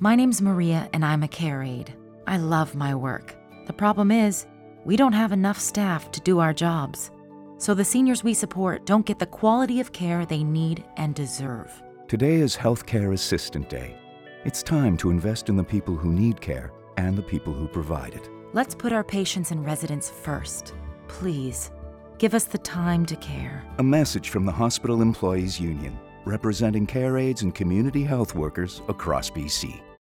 My name's Maria, and I'm a care aide. I love my work. The problem is, we don't have enough staff to do our jobs. So the seniors we support don't get the quality of care they need and deserve. Today is Healthcare Assistant Day. It's time to invest in the people who need care and the people who provide it. Let's put our patients and residents first. Please, give us the time to care. A message from the Hospital Employees Union, representing care aides and community health workers across BC.